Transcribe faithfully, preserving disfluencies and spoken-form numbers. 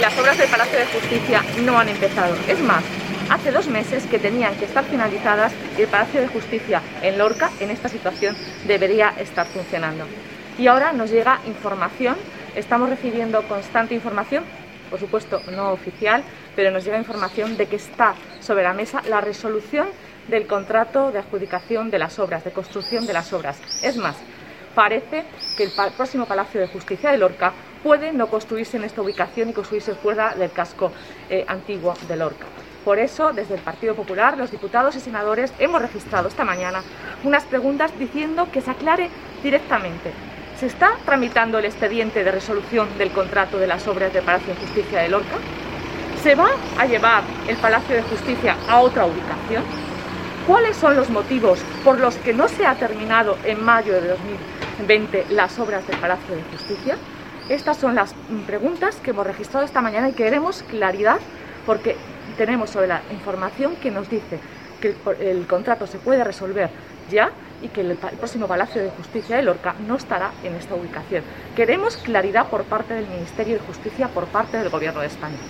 Las obras del Palacio de Justicia no han empezado. Es más, hace dos meses que tenían que estar finalizadas y el Palacio de Justicia en Lorca, en esta situación, debería estar funcionando. Y ahora nos llega información, estamos recibiendo constante información, por supuesto no oficial, pero nos llega información de que está sobre la mesa la resolución del contrato de adjudicación de las obras, de construcción de las obras. Es más, parece que el próximo Palacio de Justicia de Lorca puede no construirse en esta ubicación y construirse fuera del casco eh, antiguo de Lorca. Por eso, desde el Partido Popular, los diputados y senadores hemos registrado esta mañana unas preguntas diciendo que se aclare directamente. ¿Se está tramitando el expediente de resolución del contrato de las obras del Palacio de Justicia de Lorca? ¿Se va a llevar el Palacio de Justicia a otra ubicación? ¿Cuáles son los motivos por los que no se ha terminado en mayo de dos mil veinte las obras del Palacio de Justicia? Estas son las preguntas que hemos registrado esta mañana y queremos claridad porque tenemos sobre la información que nos dice que el, el contrato se puede resolver ya y que el, el próximo Palacio de Justicia de Lorca no estará en esta ubicación. Queremos claridad por parte del Ministerio de Justicia, por parte del Gobierno de España.